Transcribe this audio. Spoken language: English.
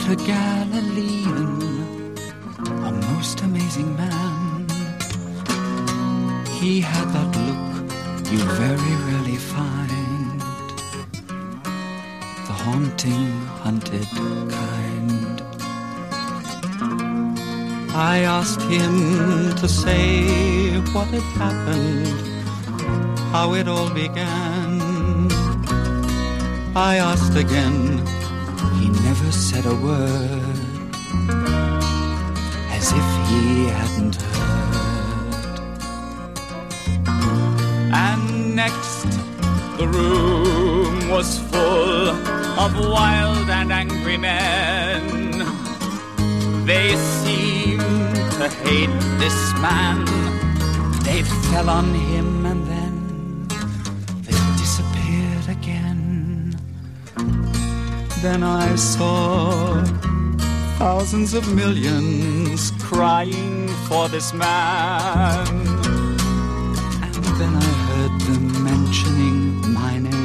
met a Galilean, a most amazing man. He had that look you very rarely find, the haunting, hunted kind. I asked him to say what had happened, how it all began. I asked again, he never said a word, as if he hadn't heard. And next, the room was full of wild and angry men. They seemed to hate this man. They fell on him and then they disappeared again. Then I saw thousands of millions crying for this man. And then I heard them mentioning my name.